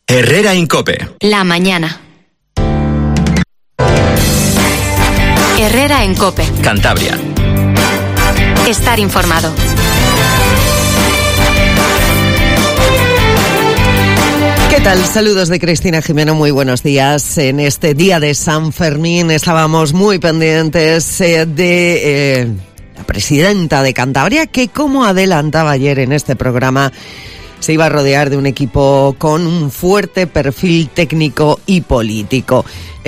Herrera en COPE. La mañana. Herrera en COPE. Cantabria. Estar informado. ¿Qué tal? Saludos de Cristina Jimeno, muy buenos días. En este día de San Fermín estábamos muy pendientes de la presidenta de Cantabria, que como adelantaba ayer en este programa, se iba a rodear de un equipo con un fuerte perfil técnico y político.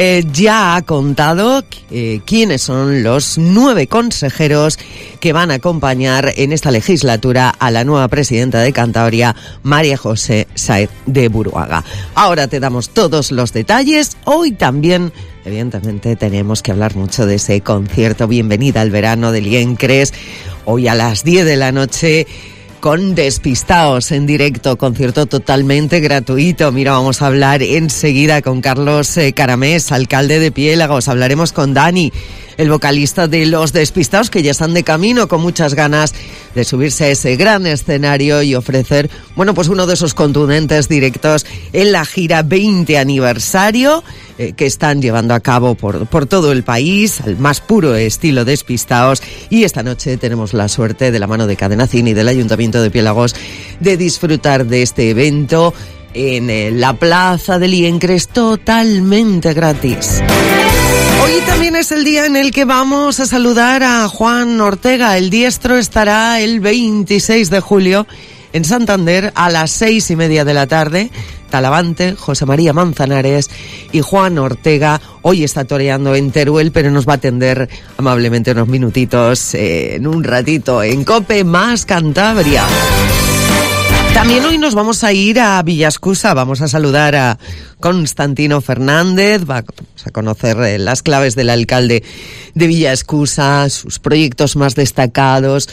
Ya ha contado quiénes son los 9 consejeros que van a acompañar en esta legislatura a la nueva presidenta de Cantabria, María José Sáez de Buruaga. Ahora te damos todos los detalles. Hoy también, evidentemente, tenemos que hablar mucho de ese concierto Bienvenida al Verano de Liencres. Hoy a las 10 de la noche... con Despistaos en directo, concierto totalmente gratuito. Mira, vamos a hablar enseguida con Carlos Caramés, alcalde de Piélagos. Hablaremos con Dani, el vocalista de Los Despistaos, que ya están de camino con muchas ganas de subirse a ese gran escenario y ofrecer, bueno, pues uno de esos contundentes directos en la gira 20 aniversario que están llevando a cabo por todo el país, al más puro estilo Despistaos. Y esta noche tenemos la suerte, de la mano de Cadena Cine y del Ayuntamiento de Piélagos, de disfrutar de este evento en la plaza de Liencres, totalmente gratis. Hoy también es el día en el que vamos a saludar a Juan Ortega. El diestro estará el 26 de julio en Santander a las 6:30 de la tarde. Talavante, José María Manzanares y Juan Ortega. Hoy está toreando en Teruel, pero nos va a atender amablemente unos minutitos en un ratito en COPE más Cantabria. También hoy nos vamos a ir a Villaescusa, vamos a saludar a Constantino Fernández, vamos a conocer las claves del alcalde de Villaescusa, sus proyectos más destacados,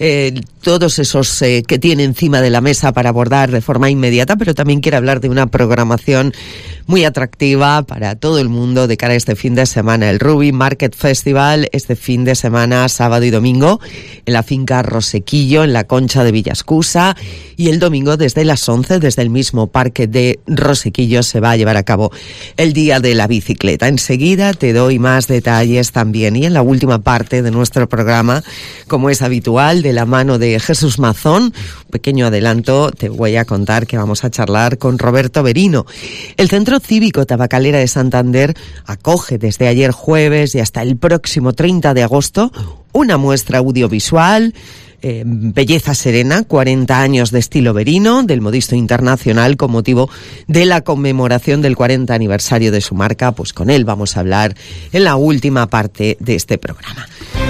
todos esos que tiene encima de la mesa para abordar de forma inmediata, pero también quiere hablar de una programación muy atractiva para todo el mundo de cara a este fin de semana. El Ruby Market Festival, este fin de semana, sábado y domingo, en la finca Rosequillo, en la Concha de Villaescusa, y el domingo desde las 11, desde el mismo parque de Rosequillo, se va a llevar a cabo el Día de la Bicicleta. Enseguida te doy más detalles también. Y en la última parte de nuestro programa, como es habitual, de la mano de Jesús Mazón, un pequeño adelanto, te voy a contar que vamos a charlar con Roberto Berino. El Centro Cívico Tabacalera de Santander acoge desde ayer jueves y hasta el próximo 30 de agosto una muestra audiovisual, Belleza Serena, 40 años de estilo Berino, del Modisto Internacional, con motivo de la conmemoración del 40 aniversario de su marca. Pues con él vamos a hablar en la última parte de este programa.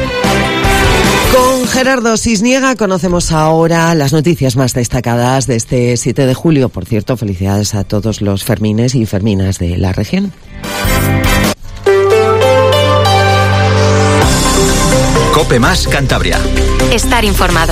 Con Gerardo Cisniega conocemos ahora las noticias más destacadas de este 7 de julio. Por cierto, felicidades a todos los fermines y ferminas de la región. COPE más Cantabria. Estar informado.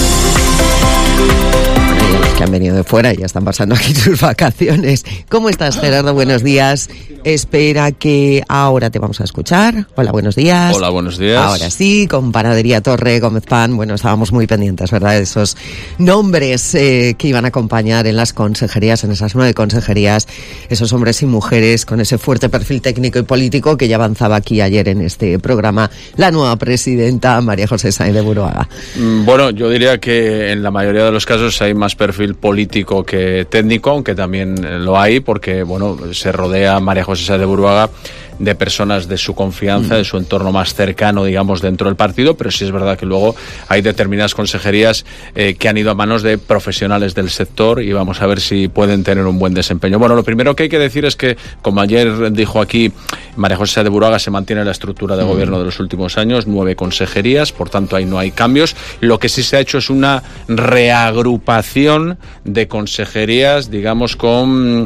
Que han venido de fuera y ya están pasando aquí sus vacaciones. ¿Cómo estás, Gerardo? Buenos días. Espera que ahora te vamos a escuchar. Hola, buenos días. Hola, buenos días. Ahora sí, con Panadería Torre Gómez Pan. Bueno, estábamos muy pendientes, ¿verdad? De esos nombres que iban a acompañar en las consejerías, en esas 9 consejerías, esos hombres y mujeres con ese fuerte perfil técnico y político que ya avanzaba aquí ayer en este programa la nueva presidenta, María José Sáez de Buruaga. Bueno, yo diría que en la mayoría de los casos hay más perfil político que técnico, aunque también lo hay, porque bueno, se rodea María José Sáez de Buruaga de personas de su confianza, de su entorno más cercano, digamos, dentro del partido, pero sí es verdad que luego hay determinadas consejerías que han ido a manos de profesionales del sector y vamos a ver si pueden tener un buen desempeño. Bueno, lo primero que hay que decir es que, como ayer dijo aquí María José Sáez de Buruaga, se mantiene la estructura de gobierno de los últimos años, 9 consejerías, por tanto ahí no hay cambios. Lo que sí se ha hecho es una reagrupación de consejerías, digamos, con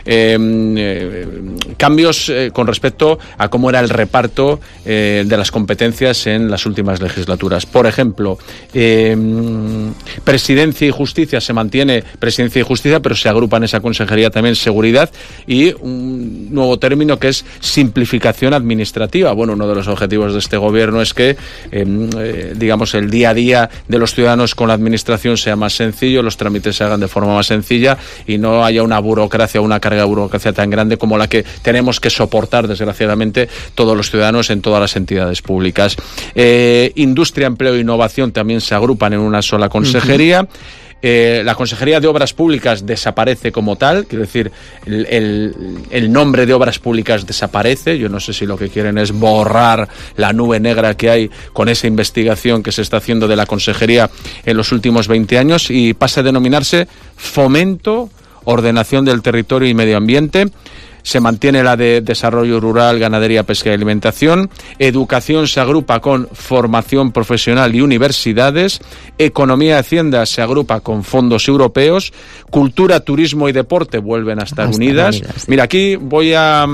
cambios con respecto a cómo era el reparto de las competencias en las últimas legislaturas. Por ejemplo, Presidencia y Justicia, se mantiene Presidencia y Justicia, pero se agrupa en esa consejería también Seguridad y un nuevo término que es simplificación administrativa. Bueno, uno de los objetivos de este gobierno es que, digamos, el día a día de los ciudadanos con la administración sea más sencillo, los trámites se hagan de forma más sencilla y no haya una burocracia, una carga de burocracia tan grande como la que tenemos que soportar, desgraciadamente, todos los ciudadanos en todas las entidades públicas. Industria, empleo e innovación también se agrupan en una sola consejería. La Consejería de Obras Públicas desaparece como tal, quiero decir, el nombre de Obras Públicas desaparece. Yo no sé si lo que quieren es borrar la nube negra que hay con esa investigación que se está haciendo de la Consejería en los últimos 20 años y pasa a denominarse Fomento, Ordenación del Territorio y Medio Ambiente. Se mantiene la de Desarrollo Rural, Ganadería, Pesca y Alimentación. Educación se agrupa con Formación Profesional y Universidades. Economía y Hacienda se agrupa con fondos europeos. Cultura, Turismo y Deporte vuelven a estar unidas. Sí. Mira, aquí voy a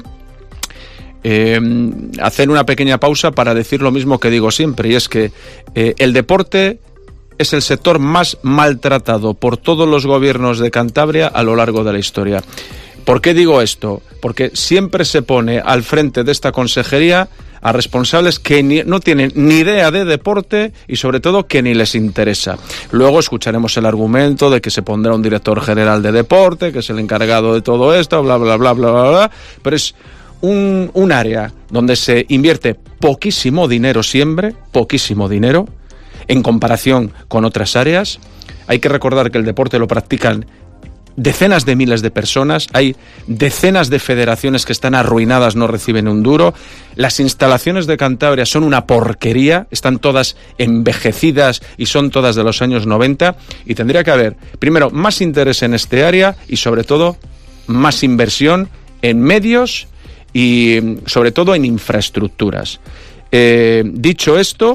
hacer una pequeña pausa para decir lo mismo que digo siempre, y es que el deporte es el sector más maltratado por todos los gobiernos de Cantabria a lo largo de la historia. ¿Por qué digo esto? Porque siempre se pone al frente de esta consejería a responsables que no tienen ni idea de deporte y sobre todo que ni les interesa. Luego escucharemos el argumento de que se pondrá un director general de deporte, que es el encargado de todo esto, bla, bla, bla, bla, bla, bla. Pero es un área donde se invierte poquísimo dinero siempre, poquísimo dinero, en comparación con otras áreas. Hay que recordar que el deporte lo practican decenas de miles de personas, hay decenas de federaciones que están arruinadas, no reciben un duro. Las instalaciones de Cantabria son una porquería, están todas envejecidas y son todas de los años 90 y tendría que haber, primero, más interés en este área y sobre todo más inversión en medios y sobre todo en infraestructuras. Dicho esto,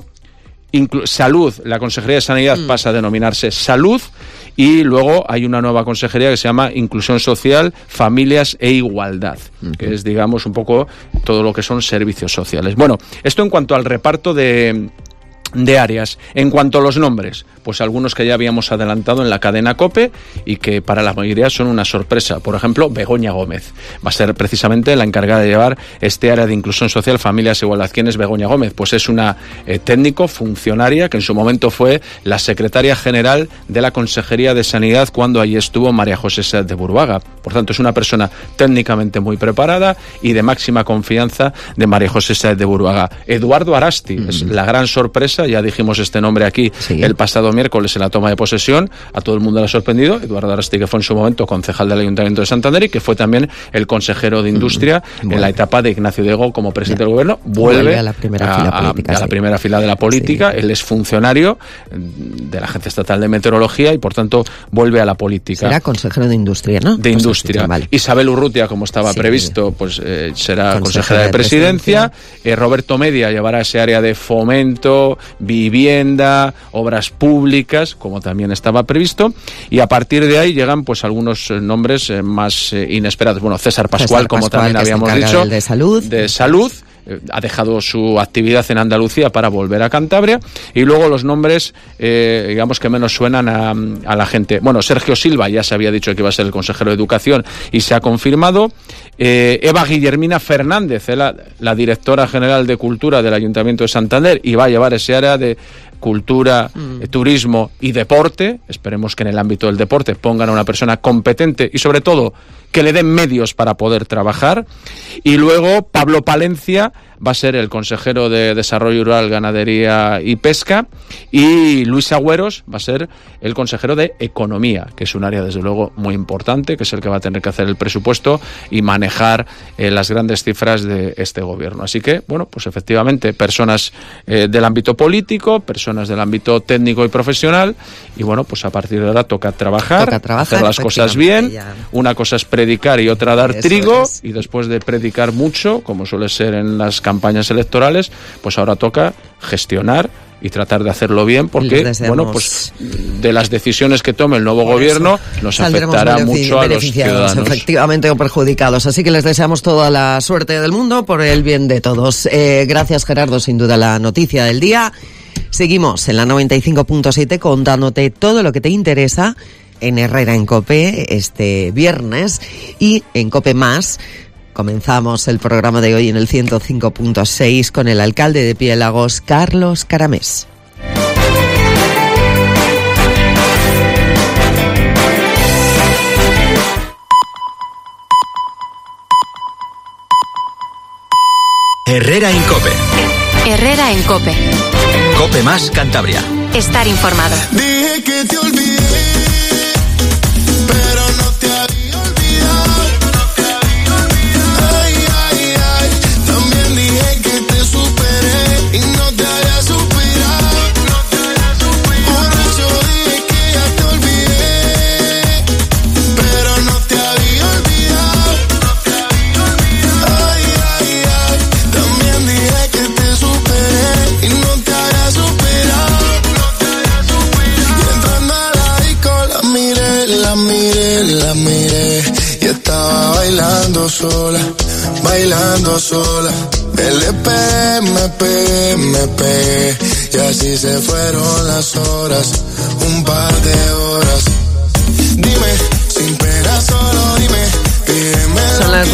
salud, la Consejería de Sanidad pasa a denominarse Salud y luego hay una nueva consejería que se llama Inclusión Social, Familias e Igualdad, que es, digamos, un poco todo lo que son servicios sociales. Bueno, esto en cuanto al reparto de áreas. En cuanto a los nombres, pues algunos que ya habíamos adelantado en la cadena COPE y que para la mayoría son una sorpresa. Por ejemplo, Begoña Gómez va a ser precisamente la encargada de llevar este área de inclusión social, familias e igualdad. ¿Quién es Begoña Gómez? Pues es una técnico, funcionaria, que en su momento fue la secretaria general de la Consejería de Sanidad cuando allí estuvo María José Sáez de Buruaga. Por tanto, es una persona técnicamente muy preparada y de máxima confianza de María José Sáez de Buruaga. Eduardo Arasti es la gran sorpresa. Ya dijimos este nombre aquí el pasado miércoles en la toma de posesión. A todo el mundo le ha sorprendido. Eduardo Arasti, que fue en su momento concejal del Ayuntamiento de Santander y que fue también el consejero de Industria en la etapa de Ignacio Diego como presidente del gobierno. Vuelve a la primera fila política. A la primera fila de la política. Él es funcionario de la Agencia Estatal de Meteorología y por tanto vuelve a la política. Será consejero de Industria, ¿no? De Industria. Vale. Isabel Urrutia, como estaba previsto, pues será consejera de Presidencia. Roberto Media llevará ese área de fomento, vivienda, obras públicas, como también estaba previsto, y a partir de ahí llegan pues algunos nombres más inesperados. Bueno, César Pascual, como también habíamos dicho, de salud. Ha dejado su actividad en Andalucía para volver a Cantabria, y luego los nombres digamos que menos suenan a la gente. Bueno, Sergio Silva ya se había dicho que iba a ser el consejero de Educación y se ha confirmado. Eva Guillermina Fernández, la directora general de Cultura del Ayuntamiento de Santander, y va a llevar ese área de cultura, turismo y deporte. Esperemos que en el ámbito del deporte pongan a una persona competente y sobre todo que le den medios para poder trabajar. Y luego Pablo Palencia va a ser el consejero de Desarrollo Rural, Ganadería y Pesca, y Luis Agüeros va a ser el consejero de Economía, que es un área desde luego muy importante, que es el que va a tener que hacer el presupuesto y manejar las grandes cifras de este gobierno. Así que, bueno, pues efectivamente personas del ámbito político, personas del ámbito técnico y profesional, y bueno, pues a partir de ahora toca trabajar, hacer las cosas bien. Una cosa es predicar y otra dar trigo, y después de predicar mucho, como suele ser en las campañas electorales, pues ahora toca gestionar y tratar de hacerlo bien, porque bueno, pues de las decisiones que tome el nuevo gobierno nos afectará mucho a los ciudadanos, efectivamente, o perjudicados. Así que les deseamos toda la suerte del mundo por el bien de todos. Gracias, Gerardo, sin duda la noticia del día. Seguimos en la 95.7 contándote todo lo que te interesa en Herrera en COPE este viernes, y en COPE Más comenzamos el programa de hoy en el 105.6 con el alcalde de Piélagos, Carlos Caramés. Herrera en COPE. Herrera en COPE. COPE más Cantabria. Estar informado. Dije que te olvidé, pero no te había olvidado. Ay, ay, ay. También dije que te superé y no te había superado. Por eso dije que ya te olvidé, pero no te había olvidado. Ay, ay, ay. También dije que te superé y no te había superado. La miré y estaba bailando sola. Me pegué y así se fueron las horas, un par de horas. Dime, sin pena solo dime. Son las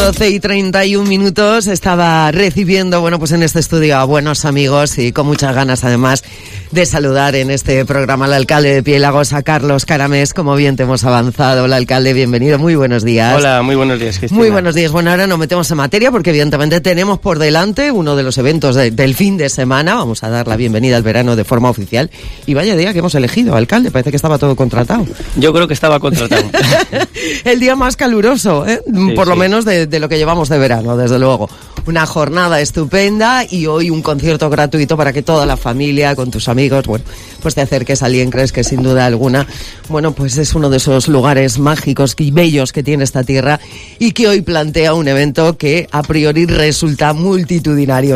12:31. Estaba recibiendo, bueno, pues en este estudio a buenos amigos y con muchas ganas además de saludar en este programa al alcalde de Piélagos, a Carlos Caramés. Como bien te hemos avanzado, el alcalde, bienvenido, muy buenos días. Hola, muy buenos días, Cristina. Muy buenos días. Bueno, ahora nos metemos en materia porque evidentemente tenemos por delante uno de los eventos del fin de semana. Vamos a dar la bienvenida al verano de forma oficial. Y vaya día que hemos elegido, alcalde, parece que estaba todo contratado. Yo creo que estaba contratado. El día más caluroso, ¿eh? Sí, por lo menos de lo que llevamos de verano, desde luego. Una jornada estupenda y hoy un concierto gratuito para que toda la familia, con tus amigos, bueno, pues te acerques a Liencres, que sin duda alguna, bueno, pues es uno de esos lugares mágicos y bellos que tiene esta tierra y que hoy plantea un evento que a priori resulta multitudinario,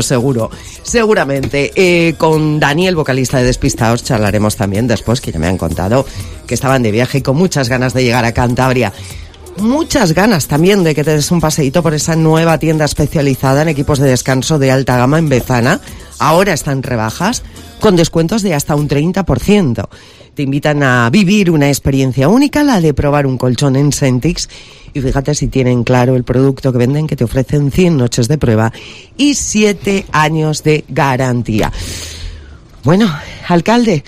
seguramente. Con Daniel, vocalista de Despistaos, charlaremos también después, que ya me han contado que estaban de viaje y con muchas ganas de llegar a Cantabria. Muchas ganas también de que te des un paseíto por esa nueva tienda especializada en equipos de descanso de alta gama en Bezana. Ahora están rebajas con descuentos de hasta un 30%. Te invitan a vivir una experiencia única, la de probar un colchón en Sentix. Y fíjate si tienen claro el producto que venden, que te ofrecen 100 noches de prueba y 7 años de garantía. Bueno, alcalde,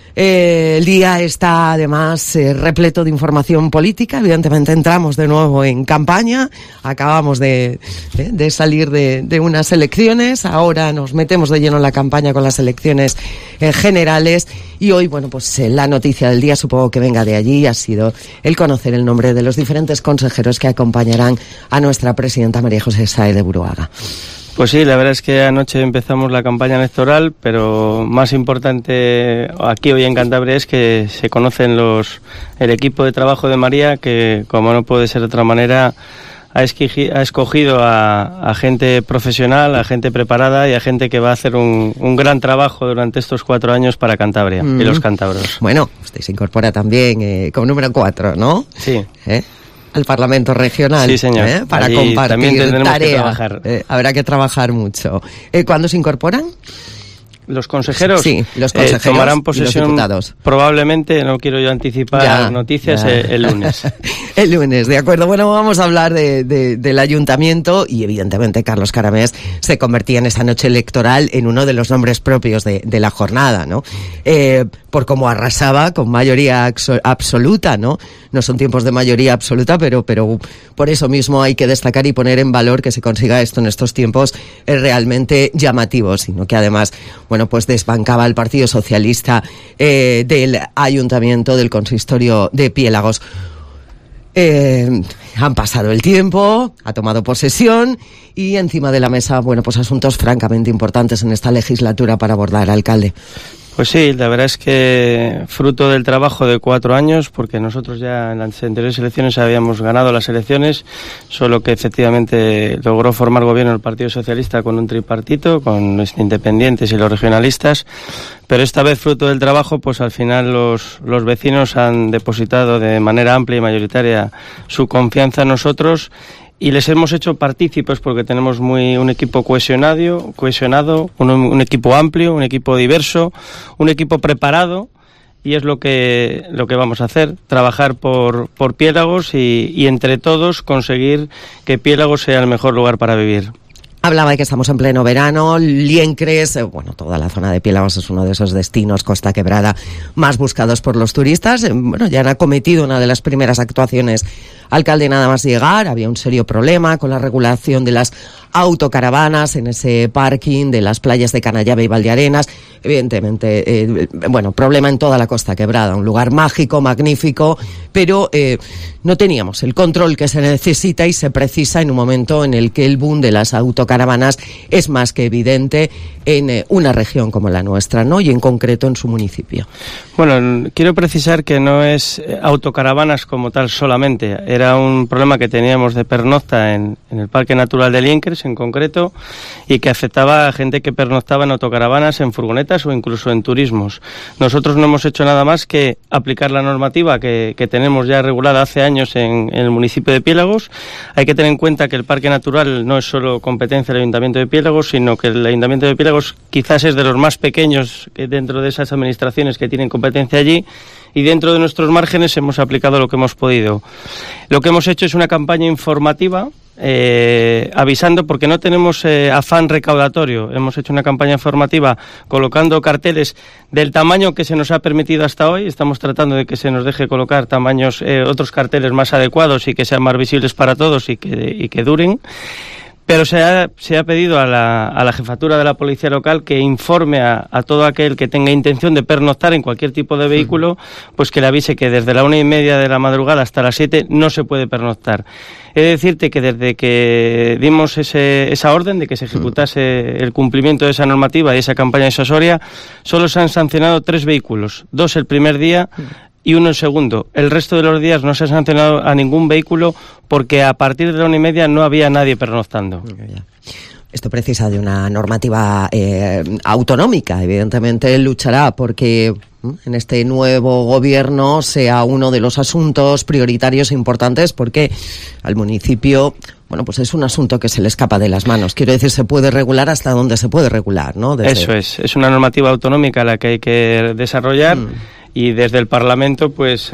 el día está además repleto de información política. Evidentemente entramos de nuevo en campaña. Acabamos de salir de unas elecciones. Ahora nos metemos de lleno en la campaña con las elecciones generales. Y hoy, bueno, pues la noticia del día, supongo que venga de allí, ha sido el conocer el nombre de los diferentes consejeros que acompañarán a nuestra presidenta María José Sáez de Buruaga. Pues sí, la verdad es que anoche empezamos la campaña electoral, pero más importante aquí hoy en Cantabria es que se conocen el equipo de trabajo de María, que como no puede ser de otra manera, ha escogido a gente profesional, a gente preparada y a gente que va a hacer un gran trabajo durante estos 4 años para Cantabria y los cántabros. Bueno, usted se incorpora también como número 4, ¿no? Sí. Al Parlamento Regional. Sí, señor. Para allí compartir también tendremos tarea. que trabajar. Habrá que trabajar mucho. ¿Cuándo se incorporan? Los consejeros, sí, los consejeros tomarán posesión probablemente, no quiero yo anticipar noticias, el lunes. El lunes, de acuerdo. Bueno, vamos a hablar del ayuntamiento y evidentemente Carlos Caramés se convertía en esa noche electoral en uno de los nombres propios de la jornada, ¿no? Por cómo arrasaba con mayoría absoluta, ¿no? No son tiempos de mayoría absoluta, pero por eso mismo hay que destacar y poner en valor que se consiga esto en estos tiempos realmente llamativos, sino que además, bueno, pues desbancaba al Partido Socialista del Ayuntamiento, del Consistorio de Piélagos. Han pasado el tiempo, ha tomado posesión y encima de la mesa, bueno, pues asuntos francamente importantes en esta legislatura para abordar, alcalde. Pues sí, la verdad es que fruto del trabajo de 4 años, porque nosotros ya en las anteriores elecciones habíamos ganado las elecciones, solo que efectivamente logró formar gobierno el Partido Socialista con un tripartito, con los independientes y los regionalistas, pero esta vez fruto del trabajo, pues al final los vecinos han depositado de manera amplia y mayoritaria su confianza en nosotros. Y les hemos hecho partícipes porque tenemos un equipo cohesionado, un equipo amplio, un equipo diverso, un equipo preparado, y es lo que vamos a hacer, trabajar por Piélagos y entre todos conseguir que Piélagos sea el mejor lugar para vivir. Hablaba de que estamos en pleno verano, Liencres, bueno, toda la zona de Piélagos es uno de esos destinos, Costa Quebrada, más buscados por los turistas. Bueno, ya han acometido una de las primeras actuaciones alcalde nada más llegar, había un serio problema con la regulación de las autocaravanas en ese parking de las playas de Canallave y Valdearenas. Evidentemente, problema en toda la Costa Quebrada, un lugar mágico, magnífico, pero no teníamos el control que se necesita y se precisa en un momento en el que el boom de las autocaravanas es más que evidente en una región como la nuestra, ¿no? Y en concreto en su municipio. Bueno, quiero precisar que no es autocaravanas como tal solamente. Era un problema que teníamos de pernocta en el Parque Natural de Liencres en concreto, y que afectaba a gente que pernoctaba en autocaravanas, en furgonetas o incluso en turismos. Nosotros no hemos hecho nada más que aplicar la normativa que tenemos ya regulada hace años en el municipio de Piélagos. Hay que tener en cuenta que el Parque Natural no es solo competencia del Ayuntamiento de Piélagos, sino que el Ayuntamiento de Piélagos quizás es de los más pequeños dentro de esas administraciones que tienen competencia allí, y dentro de nuestros márgenes hemos aplicado lo que hemos podido. Lo que hemos hecho es una campaña informativa avisando, porque no tenemos afán recaudatorio. Hemos hecho una campaña informativa colocando carteles del tamaño que se nos ha permitido hasta hoy. Estamos tratando de que se nos deje colocar tamaños, otros carteles más adecuados y que sean más visibles para todos y que duren. Pero se ha pedido a la jefatura de la policía local que informe a todo aquel que tenga intención de pernoctar en cualquier tipo de vehículo, pues que le avise que desde la 1:30 de la madrugada hasta las 7 no se puede pernoctar. He de decirte que desde que dimos esa orden de que se ejecutase el cumplimiento de esa normativa y esa campaña disuasoria, solo se han sancionado 3 vehículos, 2 el primer día y 1 el segundo. El resto de los días no se ha sancionado a ningún vehículo porque a partir de la 1:30 no había nadie pernoctando. Esto precisa de una normativa autonómica. Evidentemente luchará porque en este nuevo gobierno sea uno de los asuntos prioritarios e importantes, porque al municipio, pues es un asunto que se le escapa de las manos. Quiero decir, se puede regular hasta donde se puede regular, ¿no? Eso es una normativa autonómica la que hay que desarrollar. Y desde el Parlamento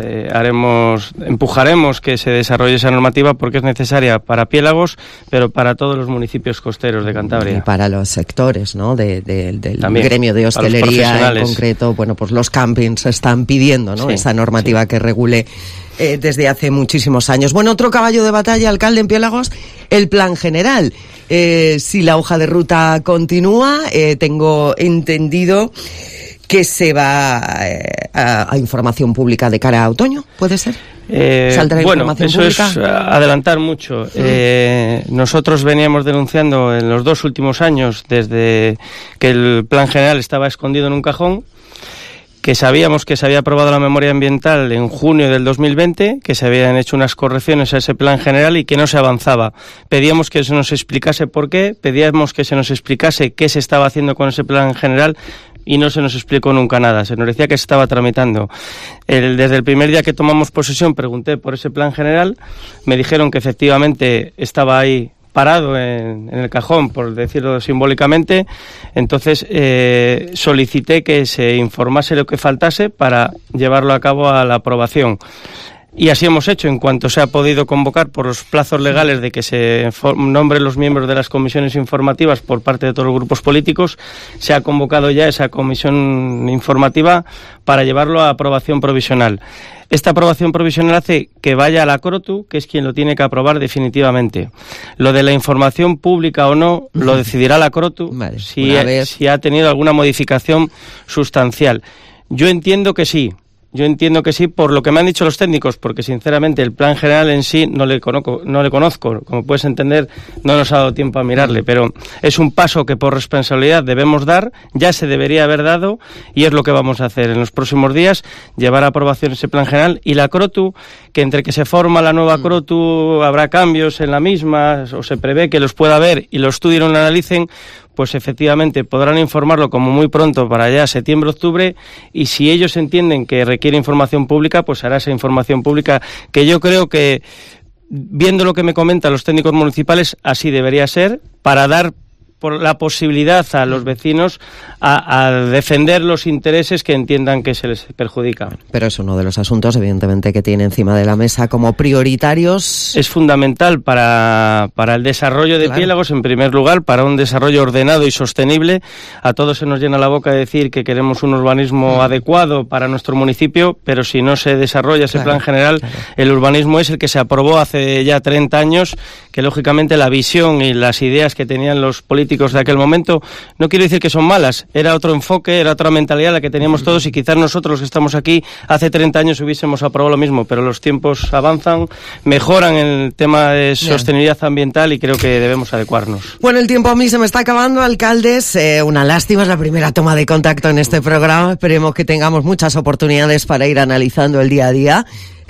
empujaremos que se desarrolle esa normativa, porque es necesaria para Piélagos, pero para todos los municipios costeros de Cantabria. Y para los sectores, ¿no? del También, gremio de hostelería en concreto, pues los campings están pidiendo, ¿no? Esa normativa que regule desde hace muchísimos años. Bueno, otro caballo de batalla, alcalde, en Piélagos, el plan general. Si la hoja de ruta continúa, tengo entendido que se va a información pública de cara a otoño, ¿puede ser? ¿Saldrá información pública? Es adelantar mucho. Nosotros veníamos denunciando en los 2 últimos años, desde que el plan general estaba escondido en un cajón, que sabíamos que se había aprobado la memoria ambiental en junio del 2020, que se habían hecho unas correcciones a ese plan general y que no se avanzaba. Pedíamos que se nos explicase por qué, pedíamos que se nos explicase qué se estaba haciendo con ese plan general, y no se nos explicó nunca nada. Se nos decía que se estaba tramitando. Desde el primer día que tomamos posesión pregunté por ese plan general, me dijeron que efectivamente estaba ahí parado en el cajón, por decirlo simbólicamente. Entonces solicité que se informase lo que faltase para llevarlo a cabo a la aprobación. Y así hemos hecho. En cuanto se ha podido convocar por los plazos legales de que se nombren los miembros de las comisiones informativas por parte de todos los grupos políticos, se ha convocado ya esa comisión informativa para llevarlo a aprobación provisional. Esta aprobación provisional hace que vaya a la CROTU, que es quien lo tiene que aprobar definitivamente. Lo de la información pública o no lo decidirá la CROTU, vale, si ha tenido alguna modificación sustancial. Yo entiendo que sí. Por lo que me han dicho los técnicos, porque sinceramente el plan general en sí no le conozco, como puedes entender, no nos ha dado tiempo a mirarle, pero es un paso que por responsabilidad debemos dar, ya se debería haber dado, y es lo que vamos a hacer en los próximos días, llevar a aprobación ese plan general, y la CROTU, que entre que se forma la nueva CROTU habrá cambios en la misma, o se prevé que los pueda haber, y lo estudien o lo analicen, pues efectivamente podrán informarlo como muy pronto, para ya septiembre-octubre, y si ellos entienden que requiere información pública, pues hará esa información pública, que yo creo que, viendo lo que me comentan los técnicos municipales, así debería ser, para dar por la posibilidad a los vecinos a defender los intereses que entiendan que se les perjudica. Pero es uno de los asuntos, evidentemente, que tiene encima de la mesa como prioritarios. Es fundamental para el desarrollo de Piélagos, en primer lugar, para un desarrollo ordenado y sostenible. A todos se nos llena la boca de decir que queremos un urbanismo adecuado para nuestro municipio, pero si no se desarrolla ese plan general, el urbanismo es el que se aprobó hace ya 30 años, que lógicamente la visión y las ideas que tenían los políticos de aquel momento, no quiero decir que son malas, era otro enfoque, era otra mentalidad la que teníamos todos, y quizás nosotros que estamos aquí hace 30 años hubiésemos aprobado lo mismo, pero los tiempos avanzan, mejoran en el tema de sostenibilidad ambiental y creo que debemos adecuarnos. Bueno, el tiempo a mí se me está acabando, alcaldes, una lástima, es la primera toma de contacto en este programa, esperemos que tengamos muchas oportunidades para ir analizando el día a día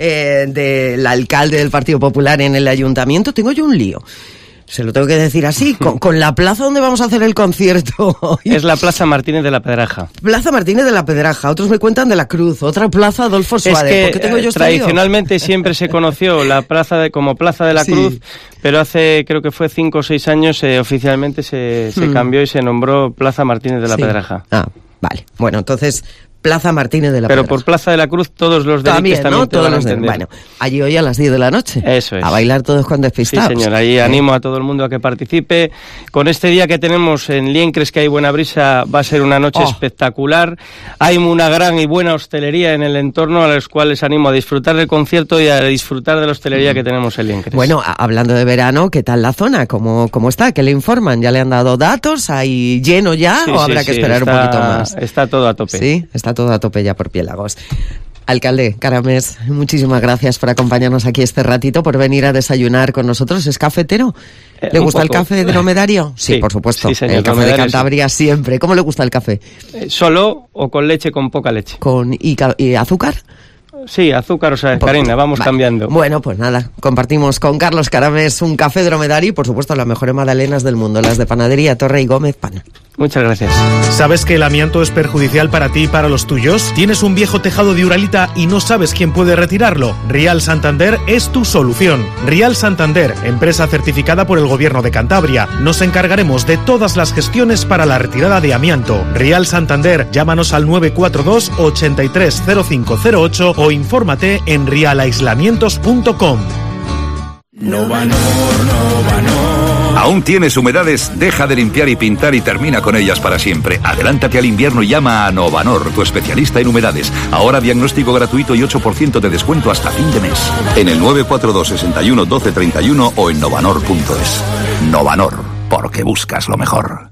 del alcalde del Partido Popular en el ayuntamiento. Tengo yo un lío, se lo tengo que decir así, con la plaza donde vamos a hacer el concierto hoy. Es la Plaza Martínez de la Pedraja. Plaza Martínez de la Pedraja, otros me cuentan de la Cruz, otra Plaza Adolfo Suárez. Es que ¿por qué tengo yo tradicionalmente siempre se conoció la plaza como Plaza de la Cruz, pero hace, creo que fue 5 o 6 años, oficialmente se cambió y se nombró Plaza Martínez de la Pedraja. Ah, vale. Bueno, entonces, Plaza Martínez de la Pedraja. Pero por Plaza de la Cruz todos los delitos también te van a entender. Bueno, allí hoy a las 10 de la noche. Eso es. A bailar todos con despistados. Sí, señor. Ahí animo a todo el mundo a que participe. Con este día que tenemos en Liencres, que hay buena brisa, va a ser una noche espectacular. Hay una gran y buena hostelería en el entorno, a los cuales animo a disfrutar del concierto y a disfrutar de la hostelería que tenemos en Liencres. Bueno, hablando de verano, ¿qué tal la zona? ¿Cómo está? ¿Qué le informan? ¿Ya le han dado datos? ¿Hay lleno ya o habrá que esperar un poquito más? Está todo a tope. Sí, está todo a tope ya por Piélagos. Alcalde Caramés, muchísimas gracias por acompañarnos aquí este ratito, por venir a desayunar con nosotros. ¿Es cafetero? ¿Le gusta el café dromedario? Sí, por supuesto. Sí, señor, el café de Cantabria siempre. ¿Cómo le gusta el café? ¿Solo o con leche, con poca leche? ¿Y azúcar? Sí, azúcar, o sea, Karina, vamos cambiando. Bueno, pues nada, compartimos con Carlos Caramés un café dromedario y, por supuesto, las mejores magdalenas del mundo, las de Panadería Torre y Gómez Pan. Muchas gracias. ¿Sabes que el amianto es perjudicial para ti y para los tuyos? ¿Tienes un viejo tejado de Uralita y no sabes quién puede retirarlo? Rial Santander es tu solución. Rial Santander, empresa certificada por el Gobierno de Cantabria. Nos encargaremos de todas las gestiones para la retirada de amianto. Rial Santander, llámanos al 942 830508 o infórmate en rialaislamientos.com. Novanor. ¿Aún tienes humedades? Deja de limpiar y pintar y termina con ellas para siempre. Adelántate al invierno y llama a Novanor, tu especialista en humedades. Ahora diagnóstico gratuito y 8% de descuento hasta fin de mes. En el 942 61 12 31 o en novanor.es. Novanor, porque buscas lo mejor.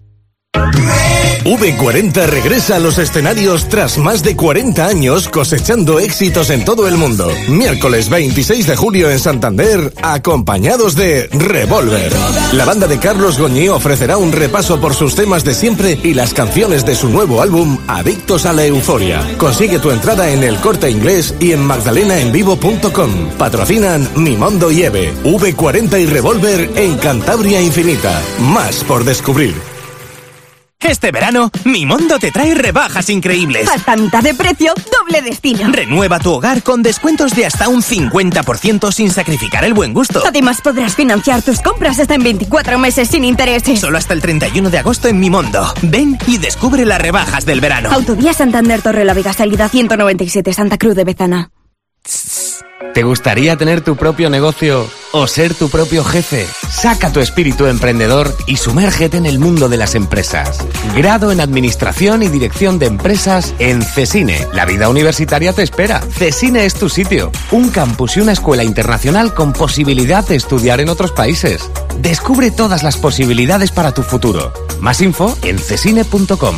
V40 regresa a los escenarios tras más de 40 años cosechando éxitos en todo el mundo. Miércoles 26 de julio en Santander, acompañados de Revolver. La banda de Carlos Goñi ofrecerá un repaso por sus temas de siempre y las canciones de su nuevo álbum Adictos a la Euforia. Consigue tu entrada en El Corte Inglés y en magdalenaenvivo.com. Patrocinan Mimondo y Eve. V40 y Revolver en Cantabria Infinita. Más por descubrir. Este verano, Mimondo te trae rebajas increíbles. Hasta mitad de precio, doble destino. Renueva tu hogar con descuentos de hasta un 50% sin sacrificar el buen gusto. Además, podrás financiar tus compras hasta en 24 meses sin intereses. Solo hasta el 31 de agosto en Mimondo. Ven y descubre las rebajas del verano. Autovía Santander Torre la Vega, salida 197, Santa Cruz de Bezana. ¿Te gustaría tener tu propio negocio o ser tu propio jefe? Saca tu espíritu emprendedor y sumérgete en el mundo de las empresas. Grado en Administración y Dirección de Empresas en CESINE. La vida universitaria te espera. CESINE es tu sitio. Un campus y una escuela internacional con posibilidad de estudiar en otros países. Descubre todas las posibilidades para tu futuro. Más info en cesine.com.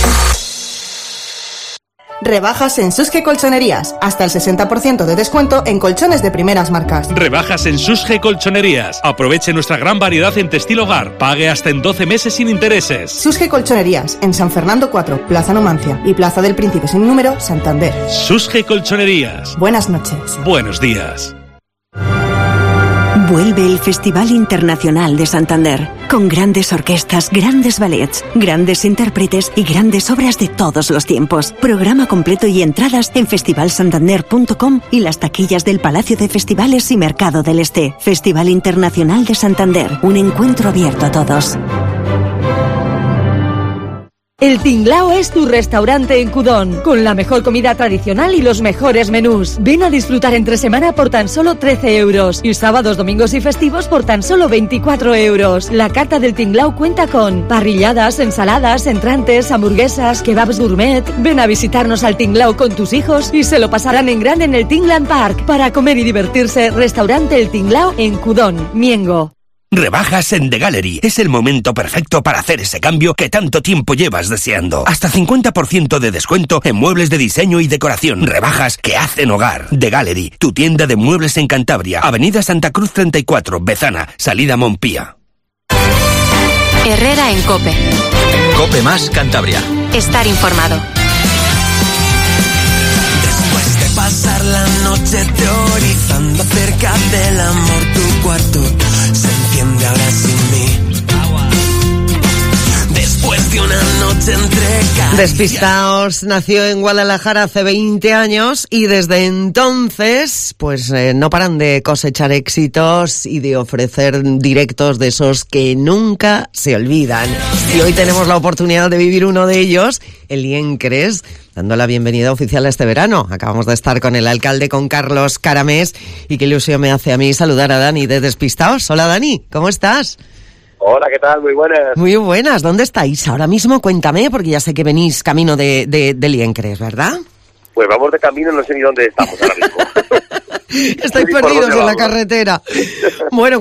Rebajas en Susge Colchonerías. Hasta el 60% de descuento en colchones de primeras marcas. Rebajas en Susge Colchonerías. Aproveche nuestra gran variedad en textil hogar. Pague hasta en 12 meses sin intereses. Susge Colchonerías. En San Fernando 4, Plaza Numancia y Plaza del Príncipe sin número, Santander. Susge Colchonerías. Buenas noches. Buenos días. Vuelve el Festival Internacional de Santander, con grandes orquestas, grandes ballets, grandes intérpretes y grandes obras de todos los tiempos. Programa completo y entradas en festivalsantander.com y las taquillas del Palacio de Festivales y Mercado del Este. Festival Internacional de Santander, un encuentro abierto a todos. El Tinglao es tu restaurante en Cudón, con la mejor comida tradicional y los mejores menús. Ven a disfrutar entre semana por tan solo 13 euros y sábados, domingos y festivos por tan solo 24 euros. La carta del Tinglao cuenta con parrilladas, ensaladas, entrantes, hamburguesas, kebabs gourmet. Ven a visitarnos al Tinglao con tus hijos y se lo pasarán en grande en el Tingland Park. Para comer y divertirse, restaurante El Tinglao en Cudón, Miengo. Rebajas en The Gallery. Es el momento perfecto para hacer ese cambio que tanto tiempo llevas deseando. Hasta 50% de descuento en muebles de diseño y decoración. Rebajas que hacen hogar. The Gallery, tu tienda de muebles en Cantabria. Avenida Santa Cruz 34, Bezana, salida Montpía. Herrera en COPE. COPE más Cantabria. Estar informado. Después de pasar la noche teorizando acerca del amor, tu cuarto se enciende ahora sin mí. Después de una noche entre Despistaos nació en Guadalajara hace 20 años y desde entonces pues no paran de cosechar éxitos y de ofrecer directos de esos que nunca se olvidan. Y hoy tenemos la oportunidad de vivir uno de ellos, el Liencres, dando la bienvenida oficial a este verano. Acabamos de estar con el alcalde, con Carlos Caramés, y qué ilusión me hace a mí saludar a Dani de Despistaos. Hola Dani, ¿cómo estás? Hola, ¿qué tal? Muy buenas. Muy buenas. ¿Dónde estáis ahora mismo? Cuéntame, porque ya sé que venís camino de Liencres, ¿verdad? Pues vamos de camino, no sé ni dónde estamos ahora mismo. Estáis perdidos en la carretera. Bueno,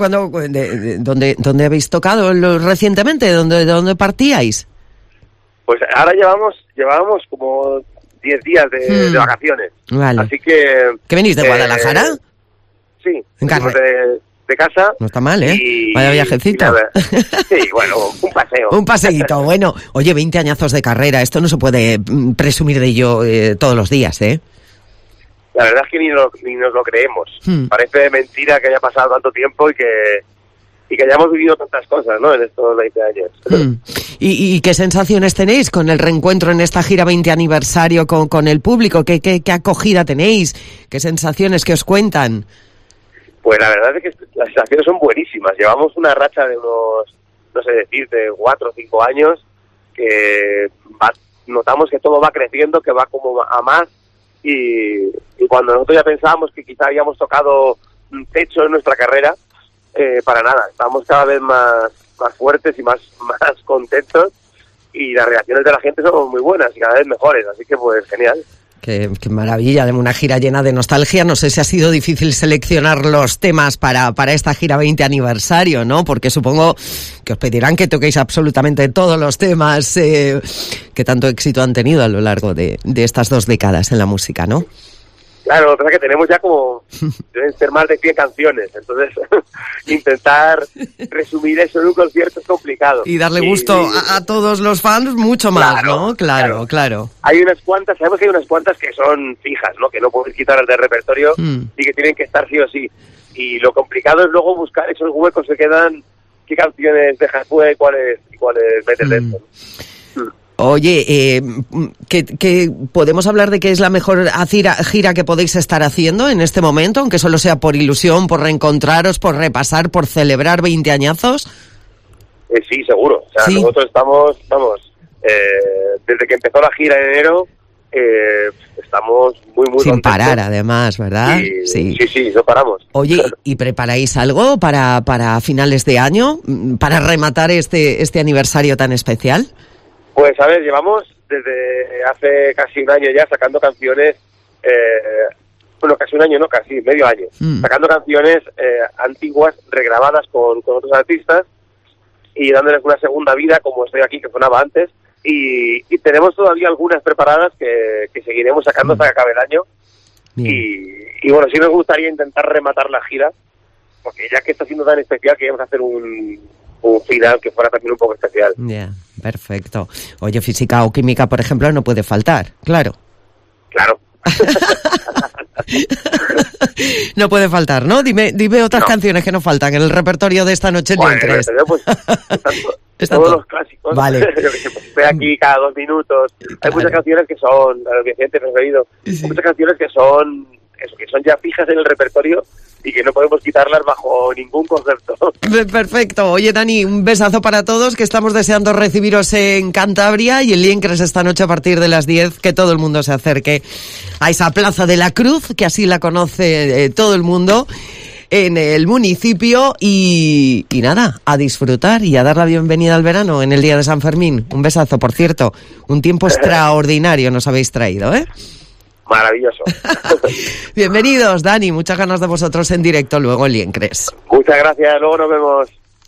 ¿dónde habéis tocado recientemente? ¿Dónde partíais? Pues ahora llevábamos como 10 días de vacaciones. Vale. Así que... ¿Qué venís de Guadalajara? Sí, venimos de casa. No está mal, ¿eh? Vaya viajecito. Sí, bueno, un paseo. Un paseíto, bueno. Oye, 20 añazos de carrera, esto no se puede presumir de ello todos los días, ¿eh? La verdad es que ni nos lo creemos. Parece mentira que haya pasado tanto tiempo y que hayamos vivido tantas cosas, ¿no? En estos 20 años. ¿Y qué sensaciones tenéis con el reencuentro en esta gira 20 aniversario con el público? ¿Qué acogida tenéis? ¿Qué sensaciones que os cuentan? Pues la verdad es que las sensaciones son buenísimas. Llevamos una racha de unos, no sé decir, de 4 o 5 años que notamos que todo va creciendo, que va como a más y cuando nosotros ya pensábamos que quizá habíamos tocado un techo en nuestra carrera, para nada. Estamos cada vez más fuertes y más contentos y las reacciones de la gente son muy buenas y cada vez mejores, así que pues genial. Qué maravilla, una gira llena de nostalgia. No sé si ha sido difícil seleccionar los temas para esta gira 20 aniversario, ¿no? Porque supongo que os pedirán que toquéis absolutamente todos los temas que tanto éxito han tenido a lo largo de estas 2 décadas en la música, ¿no? Claro, lo que pasa es que tenemos ya deben ser más de 100 canciones, entonces intentar resumir eso en un concierto es complicado. Y darle gusto a todos los fans mucho más, ¿no? Claro. Hay unas cuantas, sabemos que hay unas cuantas que son fijas, ¿no? Que no podéis quitar del repertorio y que tienen que estar sí o sí. Y lo complicado es luego buscar esos huecos que quedan, qué canciones dejas fuera y cuáles metes dentro. Oye, ¿qué podemos hablar de que es la mejor gira que podéis estar haciendo en este momento, aunque solo sea por ilusión, por reencontraros, por repasar, por celebrar 20 añazos? Sí, seguro. O sea, ¿sí? Nosotros estamos, desde que empezó la gira en enero, estamos muy sin contentos. Parar, además, ¿verdad? Sí, no paramos. Oye, ¿y preparáis algo para finales de año, para rematar este aniversario tan especial? Pues a ver, llevamos desde hace casi un año ya sacando canciones, casi un año, no, casi medio año, sacando canciones antiguas, regrabadas con otros artistas y dándoles una segunda vida, como estoy aquí, que sonaba antes, y tenemos todavía algunas preparadas que seguiremos sacando hasta que acabe el año. Y bueno, sí nos gustaría intentar rematar la gira, porque ya que está siendo tan especial, queríamos hacer un final que fuera también un poco especial. Perfecto. Oye, física o química, por ejemplo, no puede faltar, claro. No puede faltar, ¿no? Dime otras canciones que no faltan en el repertorio de esta noche en Liencres. Pues, todos los clásicos. Vale. Estoy aquí cada 2 minutos. Hay muchas canciones que son, mi gente preferido, muchas canciones que son eso, que son ya fijas en el repertorio y que no podemos quitarlas bajo ningún concepto. Perfecto. Oye, Dani, un besazo para todos, que estamos deseando recibiros en Cantabria y en Liencres esta noche a partir de las 10, que todo el mundo se acerque a esa Plaza de la Cruz, que así la conoce todo el mundo en el municipio, y nada, a disfrutar y a dar la bienvenida al verano en el día de San Fermín. Un besazo, por cierto, un tiempo extraordinario nos habéis traído, ¿eh? Maravilloso. Bienvenidos, Dani, muchas ganas de vosotros en directo luego en Liencres. Muchas gracias, luego nos vemos.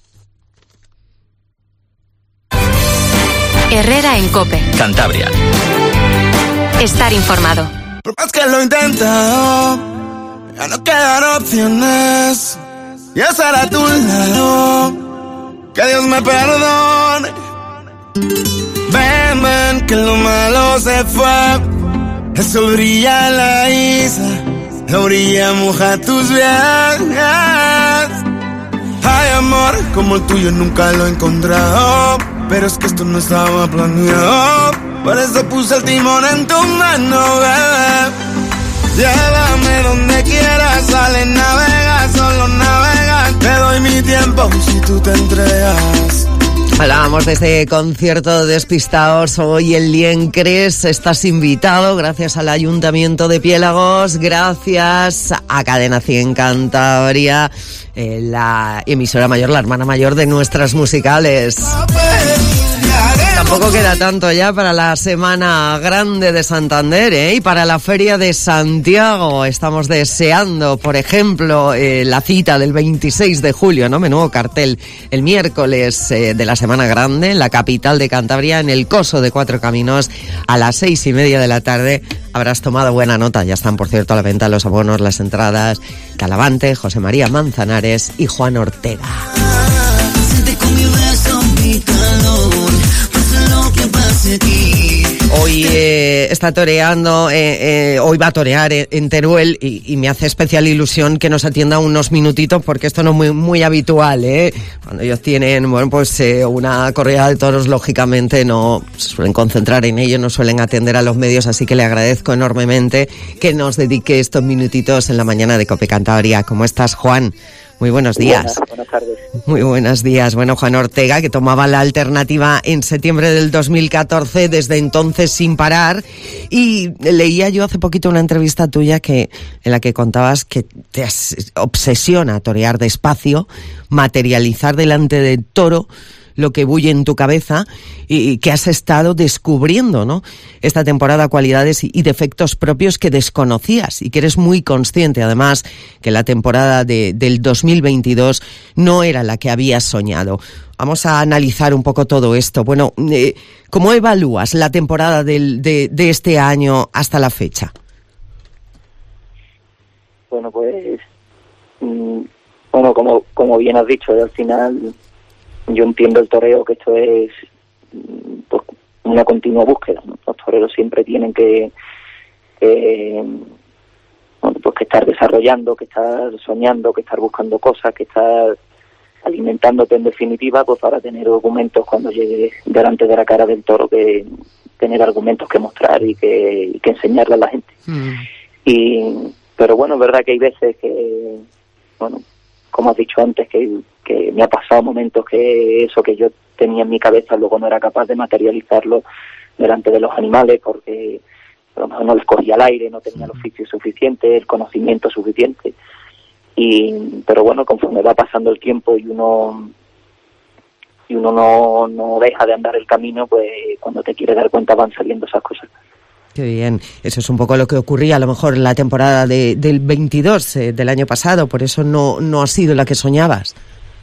Herrera en COPE. Cantabria. Estar informado. Por más que lo intento, ya no quedan opciones. Y estar a tu lado, que Dios me perdone. Ven, ven, que lo malo se fue. Eso brilla en la isla, la orilla moja tus viajes. Hay amor como el tuyo nunca lo he encontrado, pero es que esto no estaba planeado. Por eso puse el timón en tu mano, bebé. Llévame donde quieras, sale, navega, solo navega. Te doy mi tiempo si tú te entregas. Hablábamos de este concierto de Despistaos hoy en Liencres. Estás invitado gracias al Ayuntamiento de Piélagos, gracias a Cadena 100 Cantabria, la emisora mayor, la hermana mayor de nuestras musicales. Tampoco queda tanto ya para la Semana Grande de Santander, y para la Feria de Santiago. Estamos deseando, por ejemplo, la cita del 26 de julio, ¿no? Menudo cartel. El miércoles de la Semana Grande, en la capital de Cantabria, en el Coso de Cuatro Caminos, a las 6:30 de la tarde. Habrás tomado buena nota. Ya están, por cierto, a la venta los abonos, las entradas. Talavante, José María Manzanares y Juan Ortega. Hoy está toreando, hoy va a torear en Teruel y me hace especial ilusión que nos atienda unos minutitos, porque esto no es muy habitual, Cuando ellos tienen, bueno, pues una corrida de toros, lógicamente no se suelen concentrar en ello, no suelen atender a los medios, así que le agradezco enormemente que nos dedique estos minutitos en la mañana de COPE Cantabria. ¿Cómo estás, Juan? Muy buenos días. Buenas tardes. Muy buenos días. Bueno, Juan Ortega, que tomaba la alternativa en septiembre del 2014, desde entonces sin parar. Y leía yo hace poquito una entrevista tuya en la que contabas que te obsesiona torear despacio, materializar delante del toro lo que bulle en tu cabeza, y que has estado descubriendo, ¿no? Esta temporada, cualidades y defectos propios que desconocías, y que eres muy consciente, además, que la temporada del 2022 no era la que habías soñado. Vamos a analizar un poco todo esto. Bueno, ¿cómo evalúas la temporada de este año hasta la fecha? Bueno, pues, como bien has dicho, al final yo entiendo el toreo, que esto es pues una continua búsqueda, ¿no? Los toreros siempre tienen que estar desarrollando, que estar soñando, que estar buscando cosas, que estar alimentándote, en definitiva, pues para tener argumentos cuando llegues delante de la cara del toro, que tener argumentos que mostrar y que enseñarle a la gente. Pero bueno, es verdad que hay veces que, bueno, como has dicho antes, que me ha pasado momentos que eso que yo tenía en mi cabeza luego no era capaz de materializarlo delante de los animales, porque a lo mejor no les cogía el aire, no tenía el oficio suficiente, el conocimiento suficiente. Pero bueno, conforme va pasando el tiempo y uno no deja de andar el camino, pues cuando te quieres dar cuenta van saliendo esas cosas. Qué bien. Eso es un poco lo que ocurría a lo mejor en la temporada del 22, del año pasado, por eso no ha sido la que soñabas.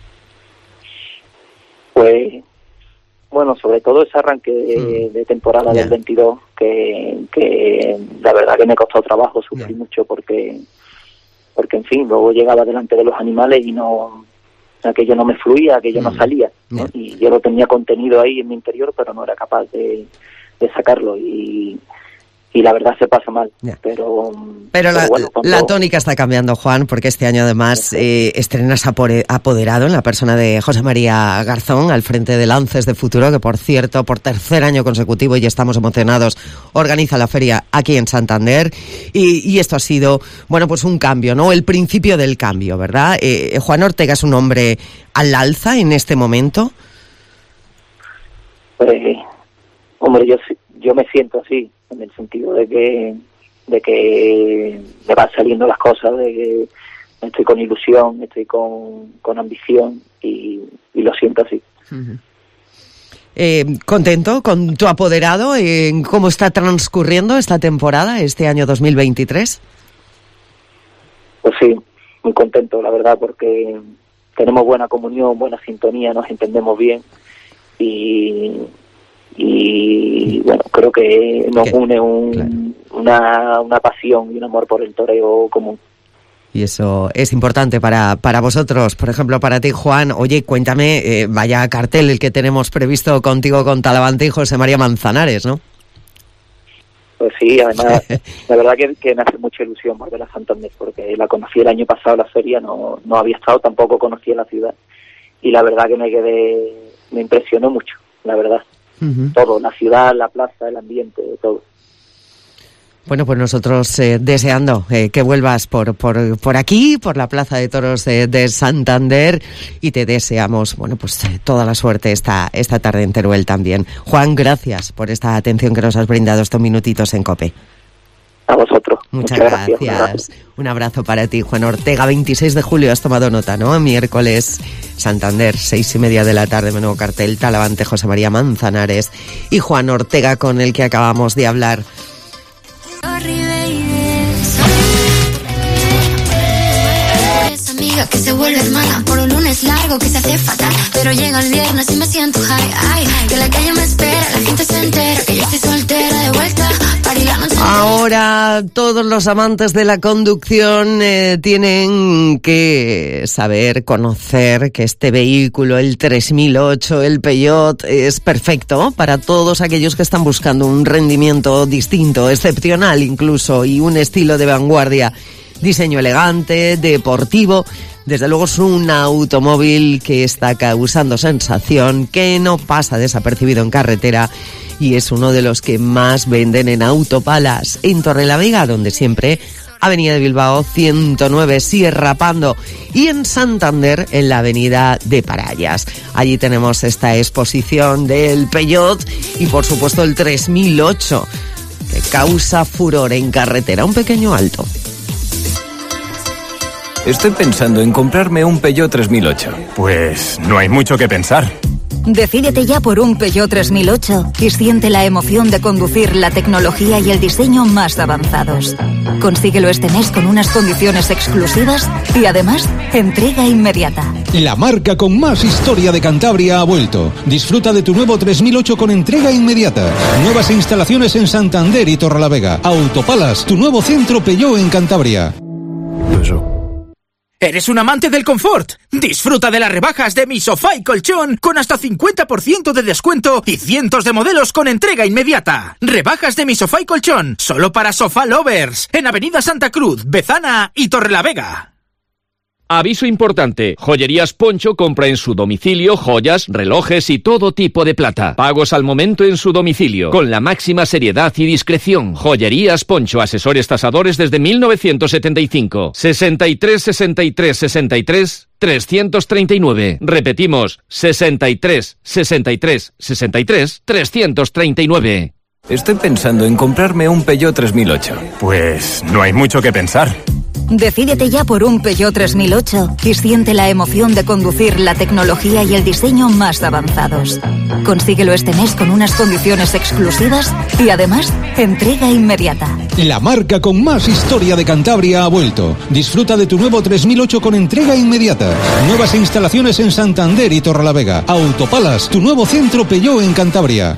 Pues, bueno, sobre todo ese arranque de temporada del 22, que la verdad que me costó trabajo, sufrí mucho porque en fin, luego llegaba delante de los animales y aquello no me fluía, aquello no salía, ¿no? Y yo lo tenía contenido ahí en mi interior, pero no era capaz de sacarlo, y la verdad se pasa mal. Pero bueno, la tónica está cambiando, Juan, porque este año además estrenas apoderado en la persona de José María Garzón al frente de Lances de Futuro, que por cierto, por tercer año consecutivo, y estamos emocionados, organiza la feria aquí en Santander, y esto ha sido, bueno, pues un cambio, ¿no? El principio del cambio, ¿verdad? Juan Ortega es un hombre al alza en este momento. Hombre, yo me siento así, en el sentido de que me van saliendo las cosas, de que estoy con ilusión, estoy con ambición y lo siento así. ¿Contento con tu apoderado? ¿Cómo está transcurriendo esta temporada, este año 2023? Pues sí, muy contento, la verdad, porque tenemos buena comunión, buena sintonía, nos entendemos bien y bueno, creo que nos une una pasión y un amor por el toreo común. Y eso es importante para vosotros, por ejemplo, para ti, Juan. Oye, cuéntame, vaya cartel el que tenemos previsto contigo con Talavante y José María Manzanares, ¿no? Pues sí, además, la verdad que me hace mucha ilusión volver a Santander, porque la conocí el año pasado, la feria, no había estado, tampoco conocía la ciudad. Y la verdad que me impresionó mucho, la verdad. Todo, la ciudad, la plaza, el ambiente, todo. Bueno, pues nosotros deseando que vuelvas por aquí, por la Plaza de Toros de Santander, y te deseamos, bueno, pues toda la suerte esta tarde en Teruel también. Juan, gracias por esta atención que nos has brindado estos minutitos en COPE. A vosotros. Muchas gracias. Un abrazo para ti, Juan Ortega. 26 de julio, has tomado nota, ¿no? Miércoles, Santander, 6:30 de la tarde, menudo cartel, Talavante, José María Manzanares y Juan Ortega, con el que acabamos de hablar. Que se vuelve hermana por un lunes largo que se hace fatal, pero llega el viernes y me siento high, ay, que la calle me espera, la gente se entera que yo estoy soltera de vuelta para ir la noche. Ahora todos los amantes de la conducción tienen que saber, conocer que este vehículo, el 3008, el Peugeot, es perfecto para todos aquellos que están buscando un rendimiento distinto, excepcional incluso, y un estilo de vanguardia. Diseño elegante, deportivo. Desde luego es un automóvil que está causando sensación, que no pasa desapercibido en carretera, y es uno de los que más venden en Autopalas, en Torrelavega, donde siempre, Avenida de Bilbao 109, Sierra Pando, y en Santander, en la Avenida de Parallas. Allí tenemos esta exposición del Peugeot y por supuesto el 3008, que causa furor en carretera. Un pequeño alto. Estoy pensando en comprarme un Peugeot 3008. Pues no hay mucho que pensar. Decídete ya por un Peugeot 3008 y siente la emoción de conducir la tecnología y el diseño más avanzados. Consíguelo este mes con unas condiciones exclusivas y además entrega inmediata. La marca con más historia de Cantabria ha vuelto. Disfruta de tu nuevo 3008 con entrega inmediata. Nuevas instalaciones en Santander y Torrelavega. Autopalas, tu nuevo centro Peugeot en Cantabria. ¿Eres un amante del confort? Disfruta de las rebajas de Mi Sofá y Colchón con hasta 50% de descuento y cientos de modelos con entrega inmediata. Rebajas de Mi Sofá y Colchón, solo para sofá lovers, en Avenida Santa Cruz, Bezana y Torrelavega. Aviso importante, Joyerías Poncho compra en su domicilio joyas, relojes y todo tipo de plata. Pagos al momento en su domicilio, con la máxima seriedad y discreción. Joyerías Poncho, asesores tasadores desde 1975. 63 63 63 339. Repetimos, 63 63 63 339. Estoy pensando en comprarme un Peugeot 3008. Pues no hay mucho que pensar. Decídete ya por un Peugeot 3008 y siente la emoción de conducir la tecnología y el diseño más avanzados. Consíguelo este mes con unas condiciones exclusivas y además entrega inmediata. La marca con más historia de Cantabria ha vuelto. Disfruta de tu nuevo 3008 con entrega inmediata. Nuevas instalaciones en Santander y Torrelavega. Autopalas, tu nuevo centro Peugeot en Cantabria.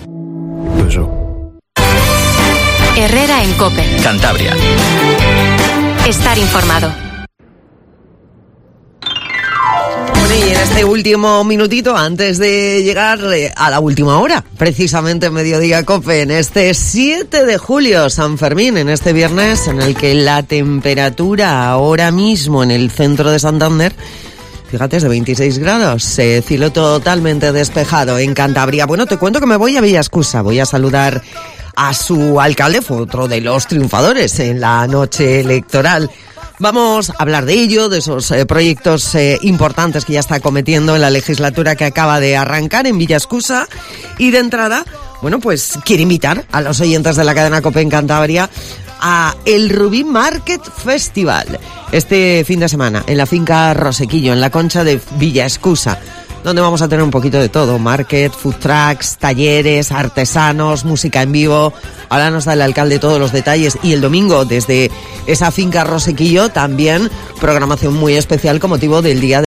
Herrera en COPE. Cantabria. Estar informado. Bueno, y en este último minutito, antes de llegar a la última hora, precisamente Mediodía Cope, en este 7 de julio, San Fermín, en este viernes en el que la temperatura ahora mismo en el centro de Santander, fíjate, es de 26 grados, cielo totalmente despejado en Cantabria. Bueno, te cuento que me voy a Villascusa, voy a saludar a su alcalde, fue otro de los triunfadores en la noche electoral. Vamos a hablar de ello, de esos proyectos importantes que ya está cometiendo en la legislatura que acaba de arrancar en Villascusa. Y de entrada, bueno, pues quiere invitar a los oyentes de la cadena COPE en Cantabria a el Rubí Market Festival este fin de semana en la finca Rosequillo, en la Concha de Villascusa, donde vamos a tener un poquito de todo: market, food trucks, talleres, artesanos, música en vivo. Ahora nos da el alcalde todos los detalles. Y el domingo, desde esa finca Rosequillo, también programación muy especial con motivo del Día